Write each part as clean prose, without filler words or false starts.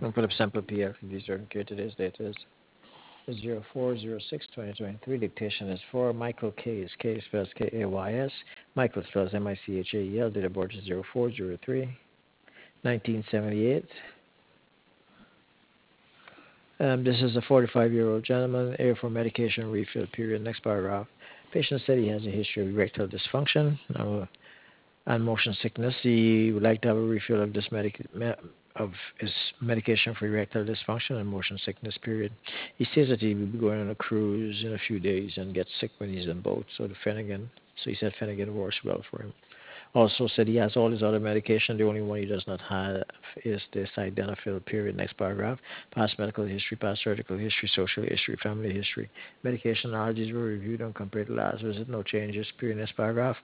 I'm put up sample PL. These are here. Today's date is 04/06/2023. Dictation is for Michael Kays. K spells Kays. Michael spells Michael. Date of birth is 04/03/1978. This is a 45-year-old gentleman, here for medication refill period. Next paragraph. Patient said he has a history of erectile dysfunction and motion sickness. He would like to have a refill of of his medication for erectile dysfunction and motion sickness period. He says that he will be going on a cruise in a few days and gets sick when he's in boat. So he said Finnegan works well for him. Also said he has all his other medication. The only one he does not have is this sildenafil period. Next paragraph. Past medical history, past surgical history, social history, family history. Medication allergies were reviewed and compared to last visit. No changes. Period. Next paragraph.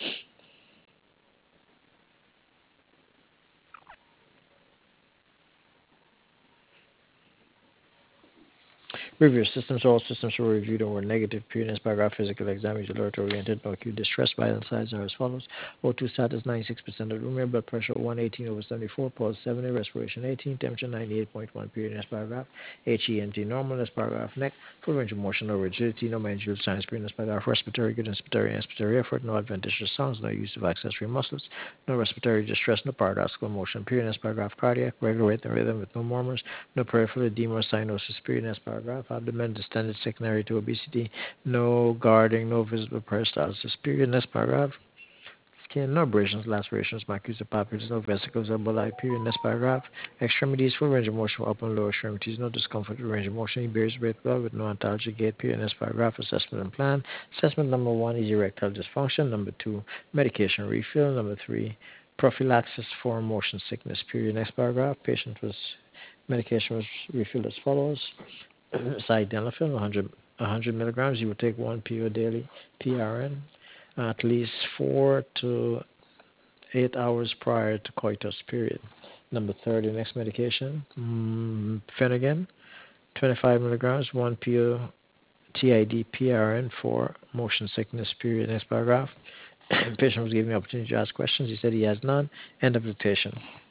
Review systems. All systems were reviewed and were negative. Period. Next paragraph. Physical exam is alert oriented. No acute distress. Vital signs are as follows. O2 status 96% of the room. Blood pressure 118/74. Pulse 70. Respiration 18. Temperature 98.1. Period. Next paragraph. HENT normal. Next paragraph. Neck. Full range of motion. No rigidity. No mandibular signs. Period. Next paragraph. Respiratory good. Inspiratory effort. No adventitious sounds. No use of accessory muscles. No respiratory distress. No paradoxical motion. Period. Next paragraph. Cardiac. Regular rate and rhythm with no murmurs. No peripheral edema or cyanosis. Period. Next paragraph. Abdomen distended secondary to obesity. No guarding. No visible peristalsis. Period. Next paragraph. Skin, no abrasions, lacerations, macular papules, no vesicles or bulli. Period. Next paragraph. Extremities, full range of motion for upper and lower extremities. No discomfort with range of motion. He bears breath well with no antalgic gait. Period. Next paragraph. Assessment and plan. Assessment number 1 is erectile dysfunction. Number 2, medication refill. Number 3, prophylaxis for motion sickness. Period. Next paragraph. Medication was refilled as follows. Sildenafil, 100 milligrams. You will take 1 PO daily, PRN, at least 4 to 8 hours prior to coitus. Period. Number 30, next medication, Finnegan, 25 milligrams, 1 PO TID PRN for motion sickness. Period. Next paragraph. The patient was given the opportunity to ask questions. He said he has none. End of dictation.